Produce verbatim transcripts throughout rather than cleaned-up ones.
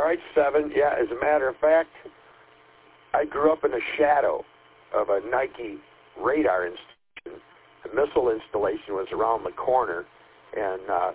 right, seven. Yeah, as a matter of fact, I grew up in the shadow of a Nike radar installation. The missile installation was around the corner, and uh,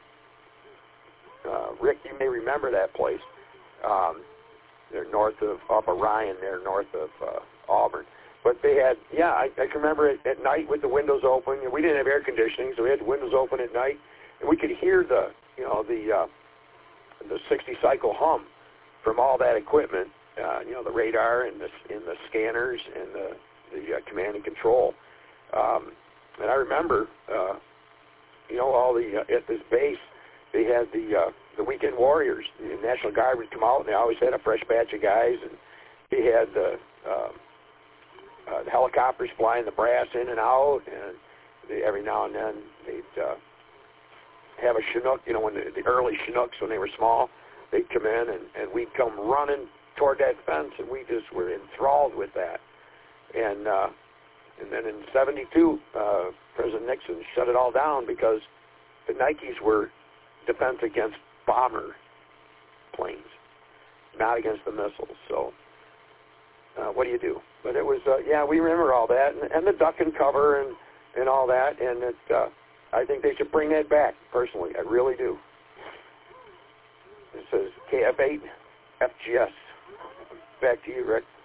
uh, Rick, you may remember that place. Um, they're north of up Orion, they're north of uh, Auburn. But they had, yeah, I, I can remember it at night with the windows open. We didn't have air conditioning, so we had the windows open at night, and we could hear the, you know, the uh, the sixty cycle hum from all that equipment. Uh, you know, the radar and the and the scanners and the the uh, command and control. Um, and I remember, uh, you know, all the uh, at this base they had the uh, the weekend warriors. The National Guard would come out, and they always had a fresh batch of guys, and they had the uh, Uh, the helicopters flying the brass in and out, and they, every now and then they'd uh, have a Chinook, you know, when the, the early Chinooks, when they were small, they'd come in, and, and we'd come running toward that fence, and we just were enthralled with that. And uh, and then in seventy-two, uh, President Nixon shut it all down because the Nikes were defense against bomber planes, not against the missiles. So uh, what do you do? But it was, uh, yeah, we remember all that, and, and the duck and cover and, and all that, and it, uh, I think they should bring that back, personally. I really do. It says K F eight F G S. Back to you, Rick.